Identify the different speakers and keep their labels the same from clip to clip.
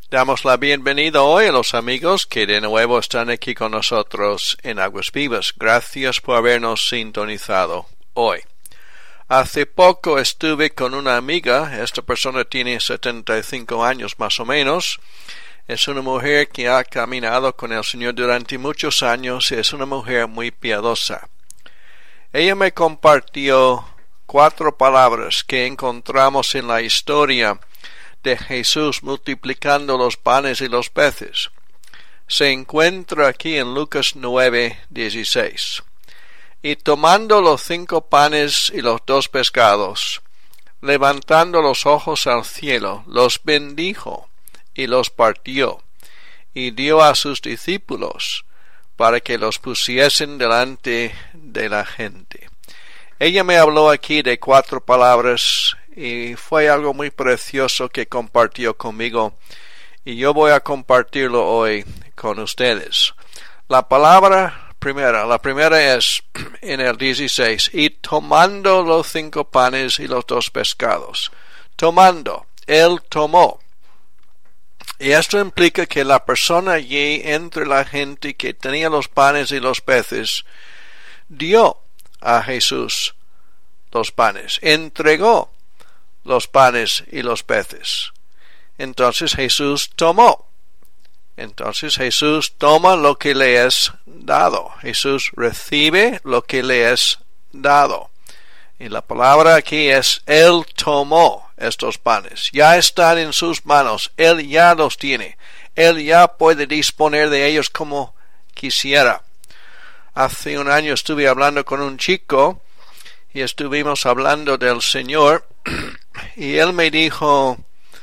Speaker 1: Damos la bienvenida hoy a los amigos que de nuevo están aquí con nosotros en Aguas Vivas. Gracias por habernos sintonizado hoy. Hace poco estuve con una amiga. Esta persona tiene 75 años más o menos. Es una mujer que ha caminado con el Señor durante muchos años y es una mujer muy piadosa. Ella me compartió 4 palabras que encontramos en la historia de Jesús multiplicando los panes y los peces. Se encuentra aquí en Lucas 9:16. Y tomando los 5 panes y los 2 pescados, levantando los ojos al cielo, los bendijo y los partió, y dio a sus discípulos para que los pusiesen delante de la gente. Ella me habló aquí de 4 palabras y fue algo muy precioso que compartió conmigo y yo voy a compartirlo hoy con ustedes. La primera es en el 16, y tomando los 5 panes y los 2 pescados. Tomando, él tomó. Y esto implica que la persona allí entre la gente que tenía los panes y los peces dio a Jesús los panes, entregó los panes y los peces. Entonces Jesús tomó. Entonces Jesús toma lo que le es dado. Jesús recibe lo que le es dado. Y la palabra aquí es, Él tomó estos panes. Ya están en sus manos. Él ya los tiene. Él ya puede disponer de ellos como quisiera. Hace un año estuve hablando con un chico y estuvimos hablando del Señor y él me dijo,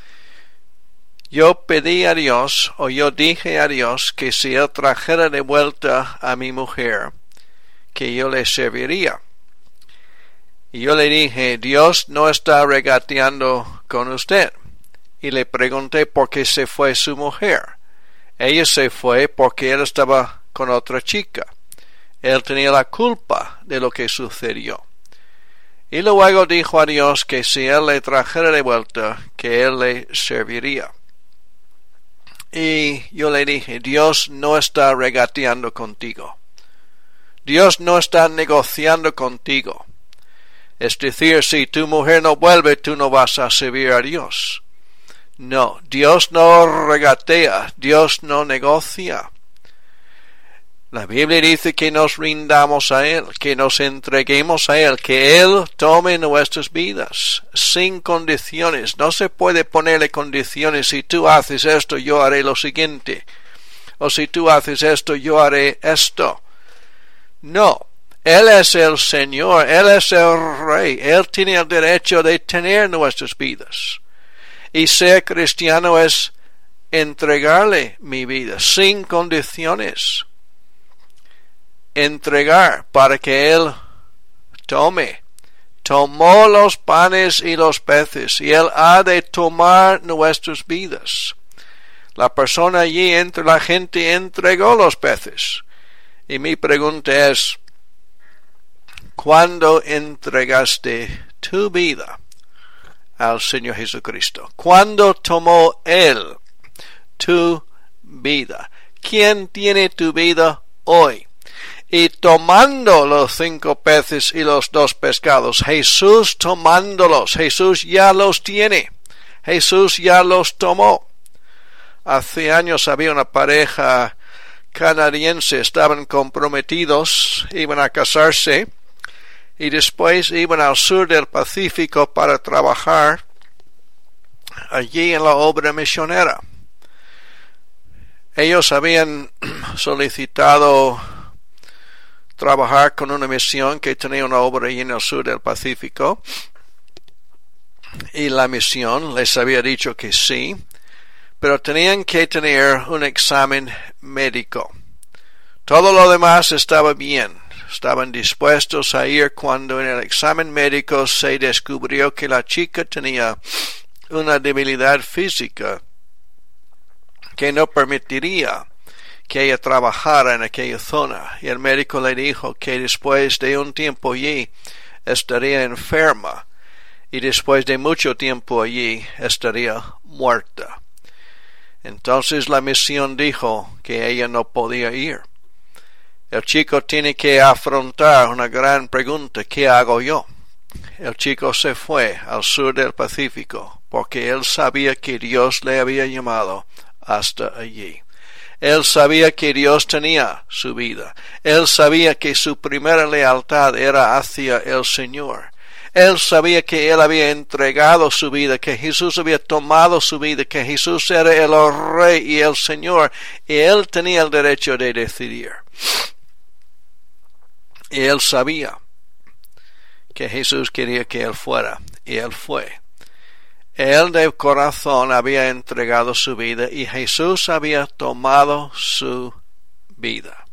Speaker 1: yo pedí a Dios, o yo dije a Dios, que si Él trajera de vuelta a mi mujer, que yo le serviría. Y yo le dije, Dios no está regateando con usted. Y le pregunté por qué se fue su mujer. Ella se fue porque él estaba con otra chica. Él tenía la culpa de lo que sucedió. Y luego dijo a Dios que si Él le trajera de vuelta, que Él le serviría. Y yo le dije, Dios no está regateando contigo. Dios no está negociando contigo. Es decir, si tu mujer no vuelve, tú no vas a servir a Dios. No, Dios no regatea, Dios no negocia. La Biblia dice que nos rindamos a Él, que nos entreguemos a Él, que Él tome nuestras vidas sin condiciones. No se puede ponerle condiciones. Si tú haces esto, yo haré lo siguiente. O si tú haces esto, yo haré esto. No. Él es el Señor. Él es el Rey. Él tiene el derecho de tener nuestras vidas. Y ser cristiano es entregarle mi vida sin condiciones. Entregar para que Él tome. Tomó los panes y los peces y Él ha de tomar nuestras vidas. La persona allí entre la gente entregó los peces. Y mi pregunta es, ¿cuándo entregaste tu vida al Señor Jesucristo? ¿Cuándo tomó Él tu vida? ¿Quién tiene tu vida hoy? Y tomando los 5 peces y los 2 pescados, Jesús tomándolos, Jesús ya los tiene, Jesús ya los tomó. Hace años había una pareja canadiense, estaban comprometidos, iban a casarse, y después iban al sur del Pacífico para trabajar allí en la obra misionera. Ellos habían solicitado trabajar con una misión que tenía una obra allí en el sur del Pacífico y la misión les había dicho que sí, pero tenían que tener un examen médico. Todo lo demás estaba bien, estaban dispuestos a ir cuando en el examen médico se descubrió que la chica tenía una debilidad física que no permitiría que ella trabajara en aquella zona, y el médico le dijo que después de un tiempo allí estaría enferma y después de mucho tiempo allí estaría muerta. Entonces la misión dijo que ella no podía ir. El chico tiene que afrontar una gran pregunta: ¿qué hago yo? El chico se fue al sur del Pacífico porque él sabía que Dios le había llamado hasta allí. Él sabía que Dios tenía su vida. Él sabía que su primera lealtad era hacia el Señor. Él sabía que él había entregado su vida, que Jesús había tomado su vida, que Jesús era el Rey y el Señor, y él tenía el derecho de decidir. Y él sabía que Jesús quería que él fuera, y él fue. Él de corazón había entregado su vida, y Jesús había tomado su vida.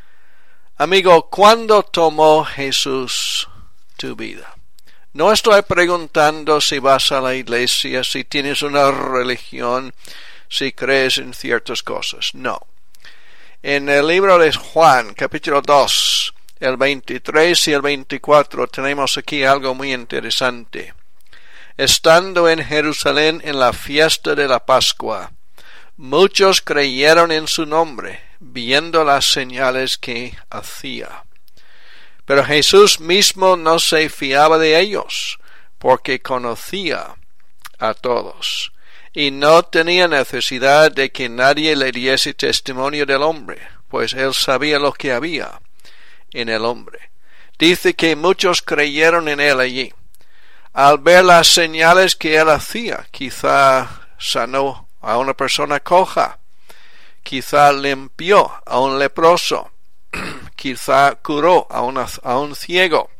Speaker 1: Amigo, ¿cuándo tomó Jesús tu vida? No estoy preguntando si vas a la iglesia, si tienes una religión, si crees en ciertas cosas. No. En el libro de Juan, capítulo 2, el 23 y el 24, tenemos aquí algo muy interesante. Estando en Jerusalén en la fiesta de la Pascua, muchos creyeron en su nombre, viendo las señales que hacía. Pero Jesús mismo no se fiaba de ellos, porque conocía a todos, y no tenía necesidad de que nadie le diese testimonio del hombre, pues él sabía lo que había en el hombre. Dice que muchos creyeron en él allí. Al ver las señales que él hacía, quizá sanó a una persona coja, quizá limpió a un leproso, quizá curó a un ciego.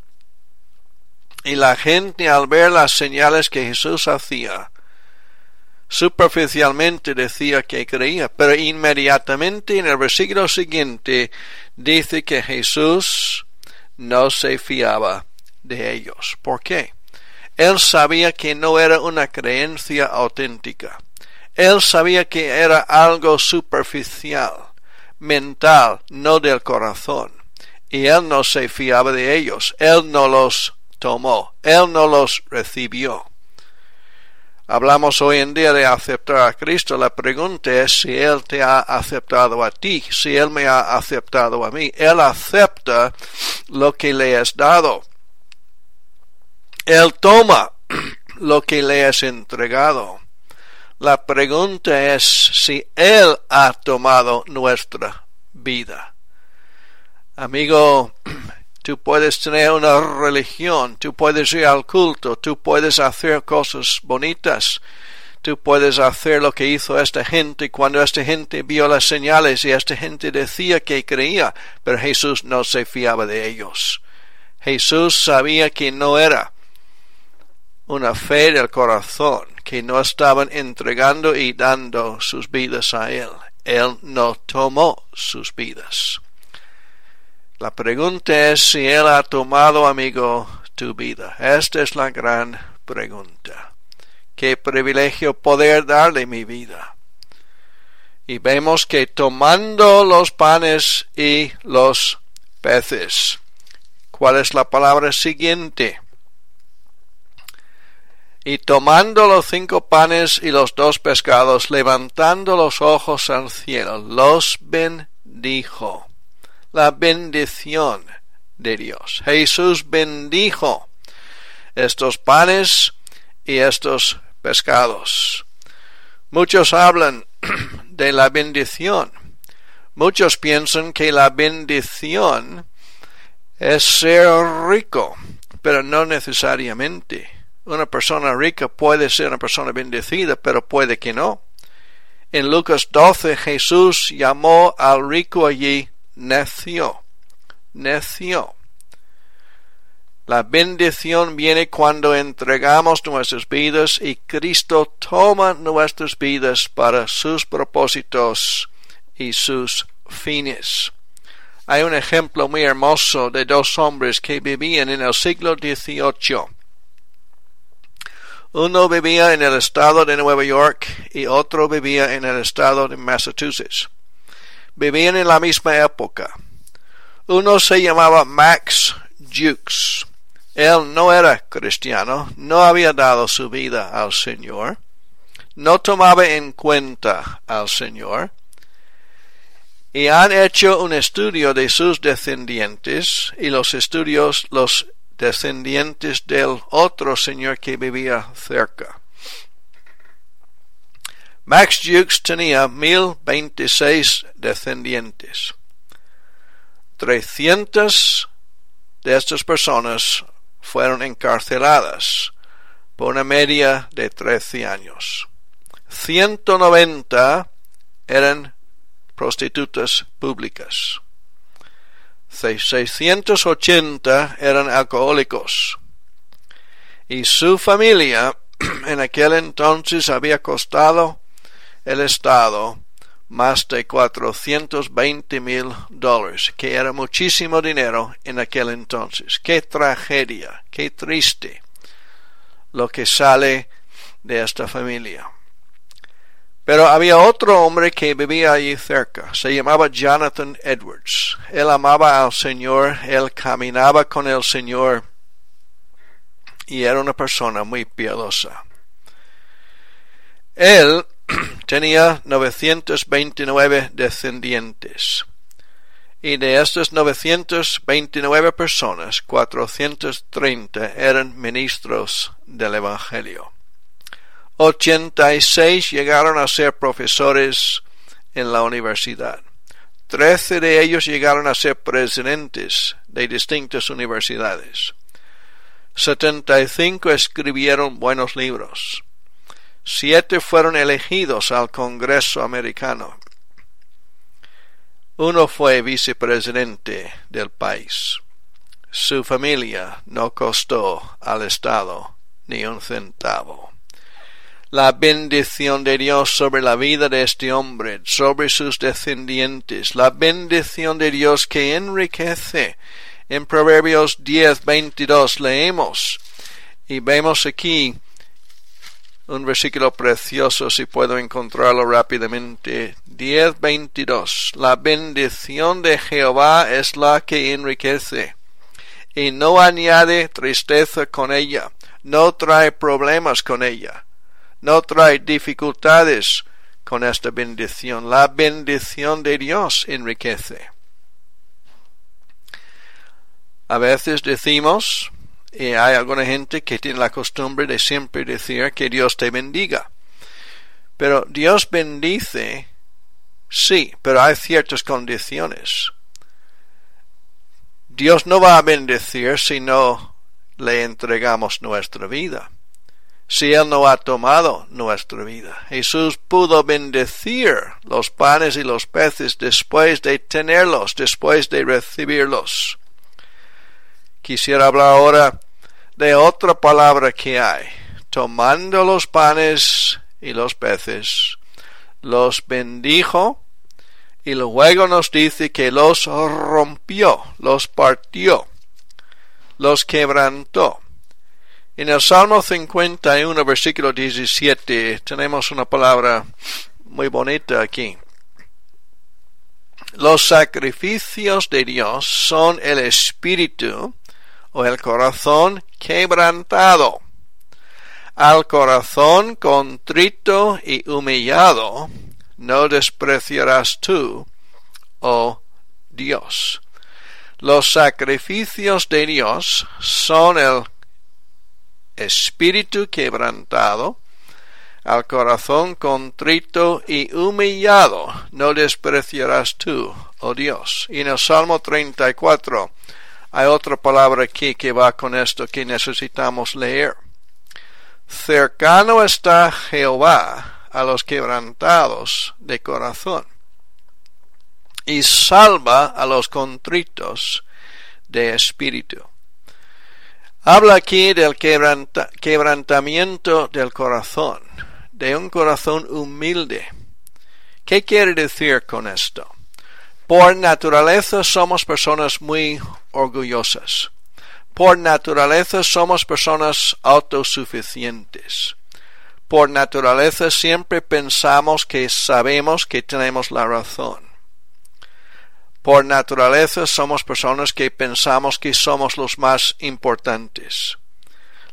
Speaker 1: Y la gente, al ver las señales que Jesús hacía, superficialmente decía que creía, pero inmediatamente en el versículo siguiente dice que Jesús no se fiaba de ellos. ¿Por qué? Él sabía que no era una creencia auténtica. Él sabía que era algo superficial, mental, no del corazón. Y él no se fiaba de ellos. Él no los tomó. Él no los recibió. Hablamos hoy en día de aceptar a Cristo. La pregunta es si Él te ha aceptado a ti, si Él me ha aceptado a mí. Él acepta lo que le has dado. Él toma lo que le has entregado. La pregunta es si Él ha tomado nuestra vida. Amigo, tú puedes tener una religión, tú puedes ir al culto, tú puedes hacer cosas bonitas, tú puedes hacer lo que hizo esta gente cuando esta gente vio las señales y esta gente decía que creía, pero Jesús no se fiaba de ellos. Jesús sabía que no era una fe del corazón, que no estaban entregando y dando sus vidas a Él. Él no tomó sus vidas. La pregunta es si Él ha tomado, amigo, tu vida. Esta es la gran pregunta. Qué privilegio poder darle mi vida. Y vemos que tomando los panes y los peces. ¿Cuál es la palabra siguiente? Y tomando los 5 panes y los 2 pescados, levantando los ojos al cielo, los bendijo. La bendición de Dios. Jesús bendijo estos panes y estos pescados. Muchos hablan de la bendición. Muchos piensan que la bendición es ser rico, pero no necesariamente. Una persona rica puede ser una persona bendecida, pero puede que no. En Lucas 12, Jesús llamó al rico allí necio. La bendición viene cuando entregamos nuestras vidas y Cristo toma nuestras vidas para sus propósitos y sus fines. Hay un ejemplo muy hermoso de 2 hombres que vivían en el siglo XVIII. Uno vivía en el estado de Nueva York y otro vivía en el estado de Massachusetts. Vivían en la misma época. Uno se llamaba Max Jukes. Él no era cristiano, no había dado su vida al Señor, no tomaba en cuenta al Señor, y han hecho un estudio de sus descendientes y los descendientes del otro señor que vivía cerca. Max Jukes tenía 1026 descendientes. 300 de estas personas fueron encarceladas por una media de 13 años. 190 eran prostitutas públicas. 680 eran alcohólicos. Y su familia en aquel entonces había costado el Estado más de $420,000, que era muchísimo dinero en aquel entonces. ¡Qué tragedia! ¡Qué triste lo que sale de esta familia! Pero había otro hombre que vivía allí cerca. Se llamaba Jonathan Edwards. Él amaba al Señor, él caminaba con el Señor y era una persona muy piadosa. Él tenía 929 descendientes. Y de estas 929 personas, 430 eran ministros del Evangelio. 86 llegaron a ser profesores en la universidad. 13 de ellos llegaron a ser presidentes de distintas universidades. 75 escribieron buenos libros. 7 fueron elegidos al Congreso americano. 1 fue vicepresidente del país. Su familia no costó al Estado ni un centavo. La bendición de Dios sobre la vida de este hombre, sobre sus descendientes, la bendición de Dios que enriquece. En Proverbios 10:22 leemos y vemos aquí un versículo precioso, si puedo encontrarlo rápidamente. 10:22. La bendición de Jehová es la que enriquece, y no añade tristeza con ella, no trae problemas con ella, no trae dificultades con esta bendición. La bendición de Dios enriquece. A veces decimos, y hay alguna gente que tiene la costumbre de siempre decir que Dios te bendiga. Pero Dios bendice, sí, pero hay ciertas condiciones. Dios no va a bendecir si no le entregamos nuestra vida, si Él no ha tomado nuestra vida. Jesús pudo bendecir los panes y los peces después de tenerlos, después de recibirlos. Quisiera hablar ahora de otra palabra que hay. Tomando los panes y los peces, los bendijo y luego nos dice que los rompió, los partió, los quebrantó. En el Salmo 51, versículo 17, tenemos una palabra muy bonita aquí. Los sacrificios de Dios son el espíritu o el corazón quebrantado. Al corazón contrito y humillado no despreciarás tú, oh Dios. Los sacrificios de Dios son el espíritu quebrantado, al corazón contrito y humillado no despreciarás tú, oh Dios. Y en el Salmo 34 hay otra palabra aquí que va con esto que necesitamos leer. Cercano está Jehová a los quebrantados de corazón, y salva a los contritos de espíritu. Habla aquí del quebrantamiento del corazón, de un corazón humilde. ¿Qué quiere decir con esto? Por naturaleza somos personas muy orgullosas. Por naturaleza somos personas autosuficientes. Por naturaleza siempre pensamos que sabemos que tenemos la razón. Por naturaleza somos personas que pensamos que somos los más importantes.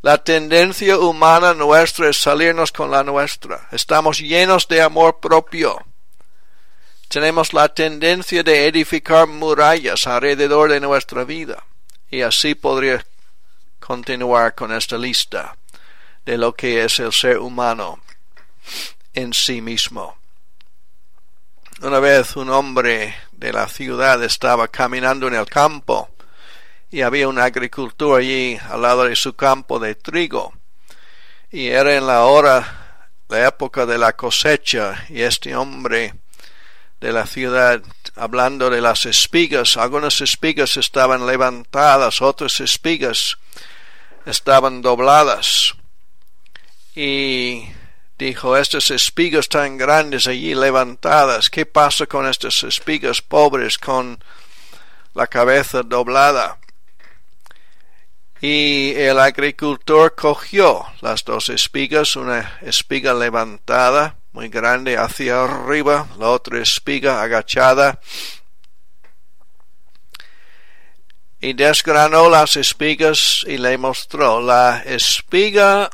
Speaker 1: La tendencia humana nuestra es salirnos con la nuestra. Estamos llenos de amor propio. Tenemos la tendencia de edificar murallas alrededor de nuestra vida. Y así podría continuar con esta lista de lo que es el ser humano en sí mismo. Una vez un hombre de la ciudad estaba caminando en el campo y había un agricultor allí al lado de su campo de trigo. Y era en la época de la cosecha, y este hombre de la ciudad, hablando de las espigas, algunas espigas estaban levantadas, otras espigas estaban dobladas. Y dijo, estas espigas tan grandes allí levantadas, ¿qué pasa con estas espigas pobres con la cabeza doblada? Y el agricultor cogió las dos espigas, una espiga levantada, muy grande, hacia arriba, la otra espiga agachada, y desgranó las espigas y le mostró la espiga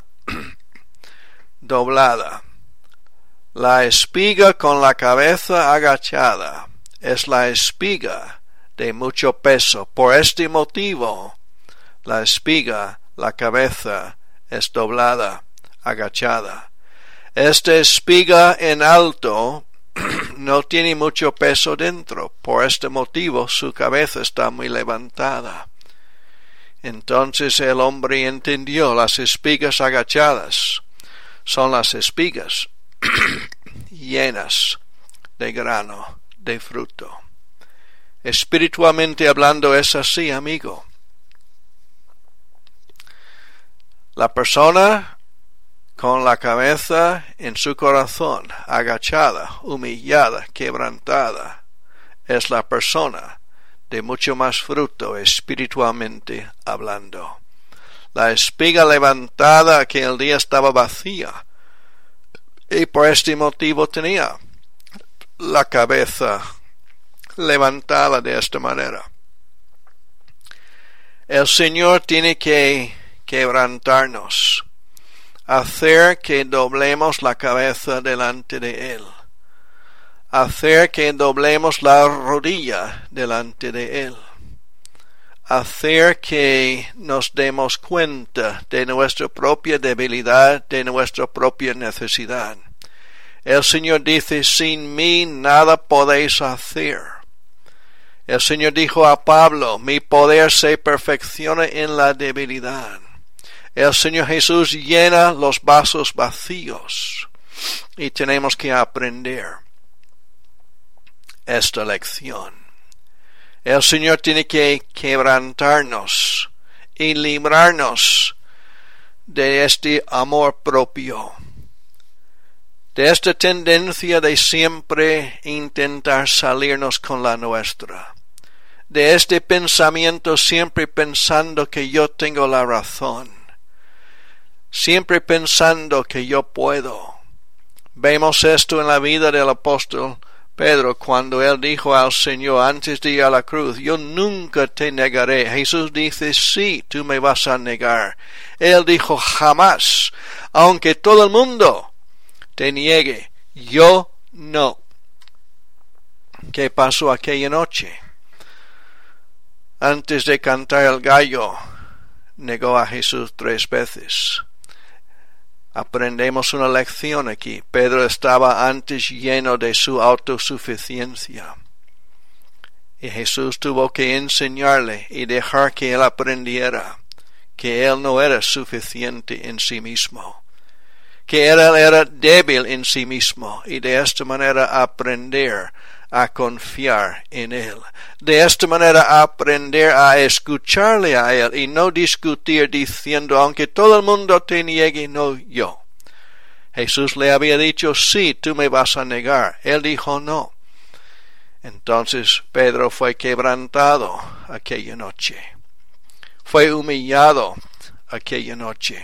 Speaker 1: doblada. La espiga con la cabeza agachada es la espiga de mucho peso. Por este motivo, la espiga, la cabeza, es doblada, agachada. Esta espiga en alto no tiene mucho peso dentro. Por este motivo, su cabeza está muy levantada. Entonces el hombre entendió, las espigas agachadas son las espigas llenas de grano, de fruto. Espiritualmente hablando es así, amigo. La persona con la cabeza en su corazón, agachada, humillada, quebrantada, es la persona de mucho más fruto espiritualmente hablando. La espiga levantada aquel día estaba vacía, y por este motivo tenía la cabeza levantada de esta manera. El Señor tiene que quebrantarnos, hacer que doblemos la cabeza delante de Él, hacer que doblemos la rodilla delante de Él, hacer que nos demos cuenta de nuestra propia debilidad, de nuestra propia necesidad. El Señor dice, sin mí nada podéis hacer. El Señor dijo a Pablo, mi poder se perfecciona en la debilidad. El Señor Jesús llena los vasos vacíos y tenemos que aprender esta lección. El Señor tiene que quebrantarnos y librarnos de este amor propio, de esta tendencia de siempre intentar salirnos con la nuestra, de este pensamiento siempre pensando que yo tengo la razón, siempre pensando que yo puedo. Vemos esto en la vida del apóstol Pedro cuando él dijo al Señor antes de ir a la cruz, yo nunca te negaré. Jesús dice, sí, tú me vas a negar. Él dijo, jamás, aunque todo el mundo te niegue, yo no. ¿Qué pasó aquella noche? Antes de cantar el gallo, negó a Jesús 3 veces. Aprendemos una lección aquí. Pedro estaba antes lleno de su autosuficiencia. Y Jesús tuvo que enseñarle y dejar que él aprendiera que él no era suficiente en sí mismo, que él era débil en sí mismo, y de esta manera aprender a confiar en él. De esta manera aprender a escucharle a él y no discutir diciendo, aunque todo el mundo te niegue, no yo. Jesús le había dicho, sí, tú me vas a negar. Él dijo, no. Entonces Pedro fue quebrantado aquella noche. Fue humillado aquella noche.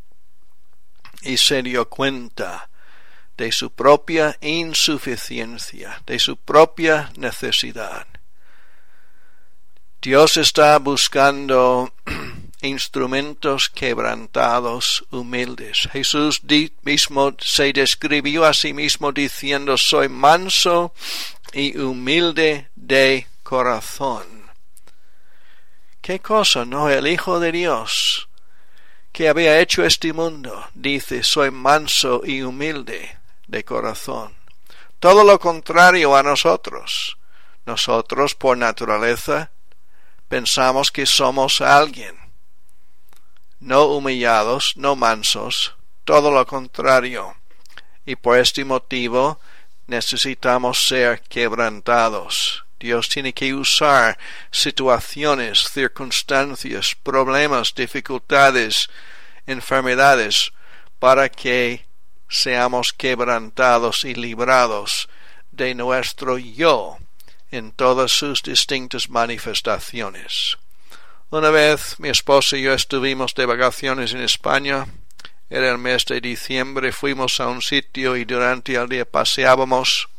Speaker 1: Y se dio cuenta de su propia insuficiencia, de su propia necesidad. Dios está buscando instrumentos quebrantados, humildes. Jesús mismo se describió a sí mismo diciendo: soy manso y humilde de corazón. ¿Qué cosa, no? El Hijo de Dios, que había hecho este mundo, dice: soy manso y humilde de corazón. Todo lo contrario a nosotros. Nosotros, por naturaleza, pensamos que somos alguien. No humillados, no mansos, todo lo contrario. Y por este motivo necesitamos ser quebrantados. Dios tiene que usar situaciones, circunstancias, problemas, dificultades, enfermedades, para que seamos quebrantados y librados de nuestro yo en todas sus distintas manifestaciones. Una vez mi esposa y yo estuvimos de vacaciones en España. Era el mes de diciembre. Fuimos a un sitio y durante el día paseábamos.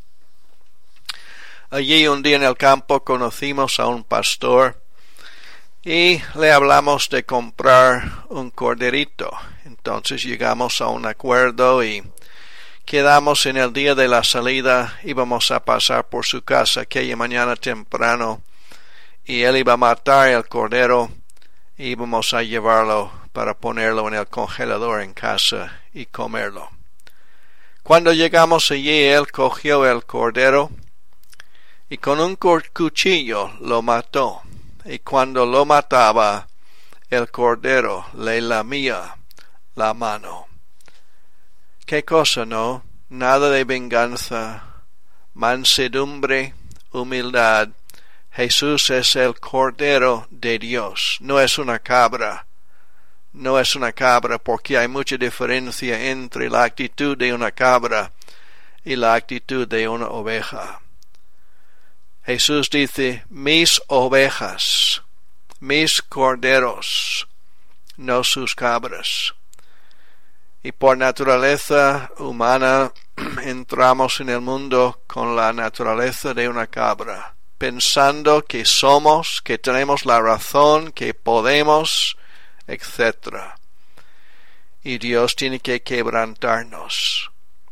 Speaker 1: Allí un día en el campo conocimos a un pastor y le hablamos de comprar un corderito. Entonces llegamos a un acuerdo y quedamos en el día de la salida. Íbamos a pasar por su casa aquella mañana temprano y él iba a matar el cordero y íbamos a llevarlo para ponerlo en el congelador en casa y comerlo. Cuando llegamos allí, él cogió el cordero y con un cuchillo lo mató. Y cuando lo mataba, el cordero le lamía la mano. ¿Qué cosa, no? Nada de venganza, mansedumbre, humildad. Jesús es el Cordero de Dios, no es una cabra. No es una cabra, porque hay mucha diferencia entre la actitud de una cabra y la actitud de una oveja. Jesús dice: mis ovejas, mis corderos, no sus cabras. Y por naturaleza humana entramos en el mundo con la naturaleza de una cabra, pensando que somos, que tenemos la razón, que podemos, etc. Y Dios tiene que quebrantarnos.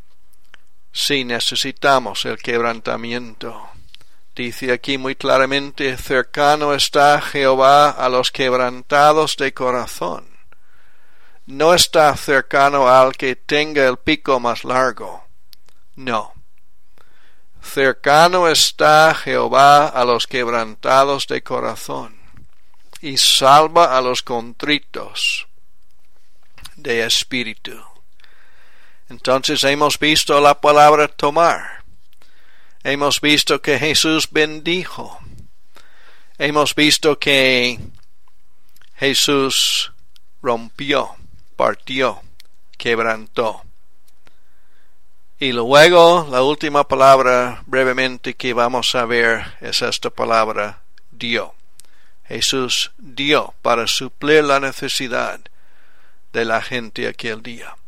Speaker 1: Sí, necesitamos el quebrantamiento. Dice aquí muy claramente: cercano está Jehová a los quebrantados de corazón. No está cercano al que tenga el pico más largo. No. Cercano está Jehová a los quebrantados de corazón, y salva a los contritos de espíritu. Entonces hemos visto la palabra tomar. Hemos visto que Jesús bendijo. Hemos visto que Jesús rompió, partió, quebrantó. Y luego la última palabra brevemente que vamos a ver es esta palabra: dio. Jesús dio para suplir la necesidad de la gente aquel día.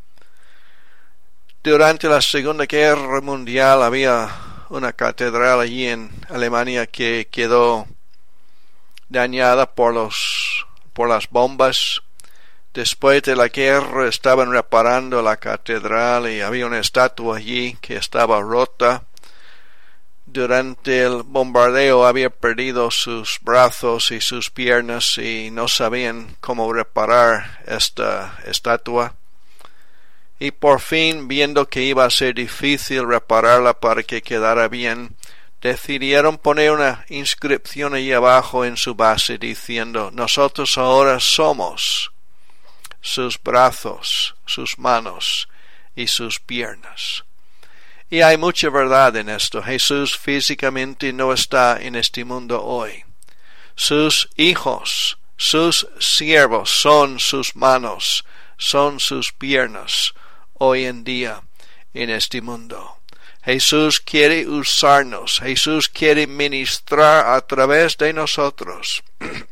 Speaker 1: Durante la Segunda Guerra Mundial había una catedral allí en Alemania que quedó dañada por las bombas. Después de la guerra estaban reparando la catedral y había una estatua allí que estaba rota. Durante el bombardeo había perdido sus brazos y sus piernas y no sabían cómo reparar esta estatua. Y por fin, viendo que iba a ser difícil repararla para que quedara bien, decidieron poner una inscripción allí abajo en su base diciendo: nosotros ahora somos sus brazos, sus manos y sus piernas. Y hay mucha verdad en esto. Jesús físicamente no está en este mundo hoy. Sus hijos, sus siervos son sus manos, son sus piernas hoy en día en este mundo. Jesús quiere usarnos. Jesús quiere ministrar a través de nosotros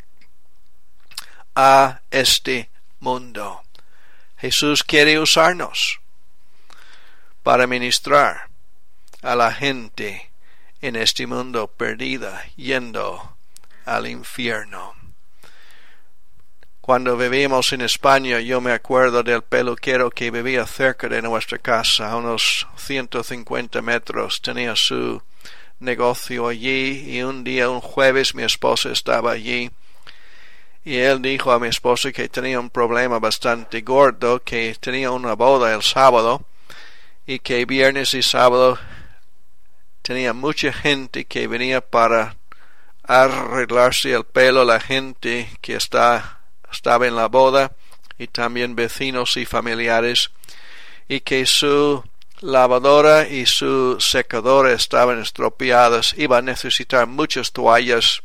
Speaker 1: a este mundo. Jesús quiere usarnos para ministrar a la gente en este mundo perdida, yendo al infierno. Cuando vivíamos en España, yo me acuerdo del peluquero que vivía cerca de nuestra casa, a unos 150 metros. Tenía su negocio allí, y un día, un jueves, mi esposa estaba allí. Y él dijo a mi esposa que tenía un problema bastante gordo, que tenía una boda el sábado, y que viernes y sábado tenía mucha gente que venía para arreglarse el pelo, la gente que estaba en la boda, y también vecinos y familiares, y que su lavadora y su secadora estaban estropeadas. Iba a necesitar muchas toallas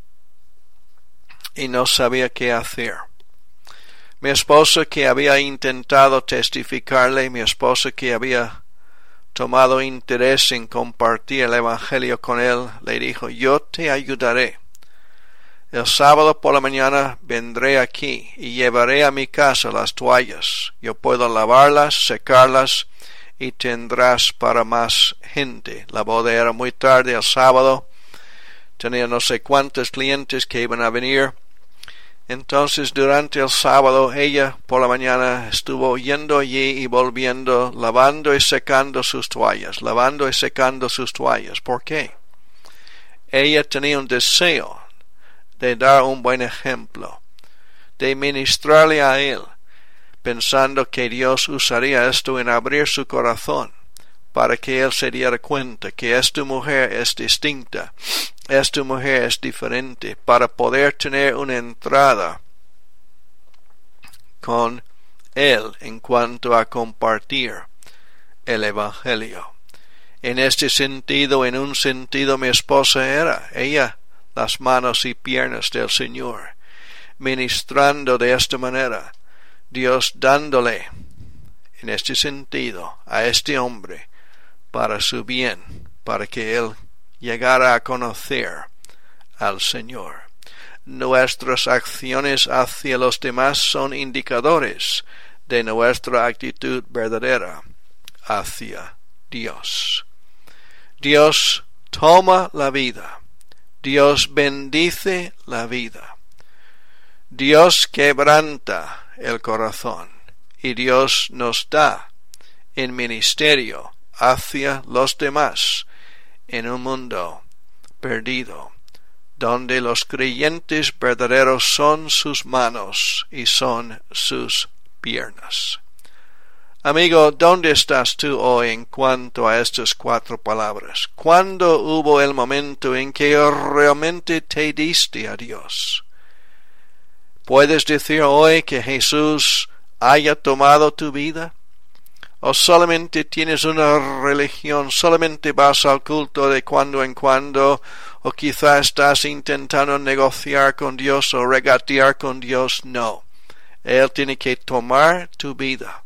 Speaker 1: y no sabía qué hacer. Mi esposa, que había intentado testificarle, mi esposa que había tomado interés en compartir el Evangelio con él, le dijo: yo te ayudaré. El sábado por la mañana vendré aquí y llevaré a mi casa las toallas. Yo puedo lavarlas, secarlas, y tendrás para más gente. La boda era muy tarde el sábado. Tenía no sé cuántos clientes que iban a venir. Entonces, durante el sábado, ella por la mañana estuvo yendo allí y volviendo, lavando y secando sus toallas, lavando y secando sus toallas. ¿Por qué? Ella tenía un deseo de dar un buen ejemplo, de ministrarle a él, pensando que Dios usaría esto en abrir su corazón, para que él se diera cuenta que esta mujer es distinta, esta mujer es diferente, para poder tener una entrada con él en cuanto a compartir el Evangelio. En este sentido, en un sentido, mi esposa era ella, las manos y piernas del Señor, ministrando de esta manera, Dios dándole, en este sentido, a este hombre, para su bien, para que él llegara a conocer al Señor. Nuestras acciones hacia los demás son indicadores de nuestra actitud verdadera hacia Dios. Dios toma la vida. Dios bendice la vida. Dios quebranta el corazón, y Dios nos da en ministerio hacia los demás en un mundo perdido, donde los creyentes verdaderos son sus manos y son sus piernas. Amigo, ¿dónde estás tú hoy en cuanto a estas 4 palabras? ¿Cuándo hubo el momento en que realmente te diste a Dios? ¿Puedes decir hoy que Jesús haya tomado tu vida? ¿O solamente tienes una religión, solamente vas al culto de cuando en cuando, o quizá estás intentando negociar con Dios o regatear con Dios? No, Él tiene que tomar tu vida.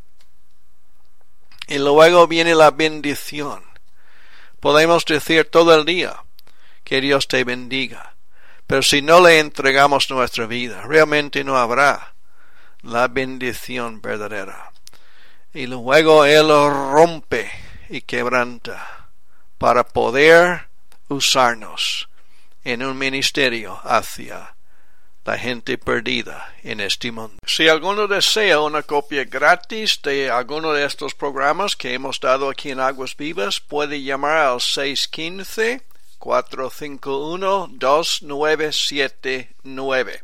Speaker 1: Y luego viene la bendición. Podemos decir todo el día que Dios te bendiga, pero si no le entregamos nuestra vida, realmente no habrá la bendición verdadera. Y luego Él rompe y quebranta para poder usarnos en un ministerio hacia la gente perdida en este mundo. Si alguno desea una copia gratis de alguno de estos programas que hemos dado aquí en Aguas Vivas, puede llamar al 615-451-2979.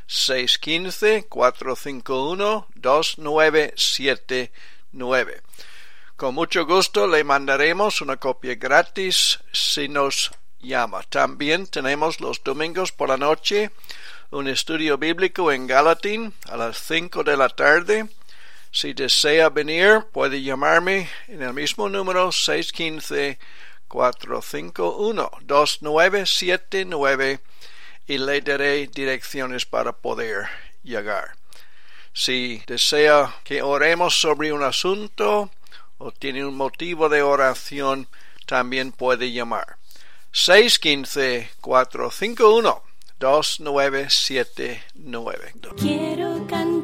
Speaker 1: 615-451-2979. Con mucho gusto le mandaremos una copia gratis si nos llama. También tenemos los domingos por la noche un estudio bíblico en Gallatin a las 5 de la tarde. Si desea venir, puede llamarme en el mismo número 615-451-2979 y le daré direcciones para poder llegar. Si desea que oremos sobre un asunto o tiene un motivo de oración, también puede llamar. 615-451-2979.
Speaker 2: Quiero cantar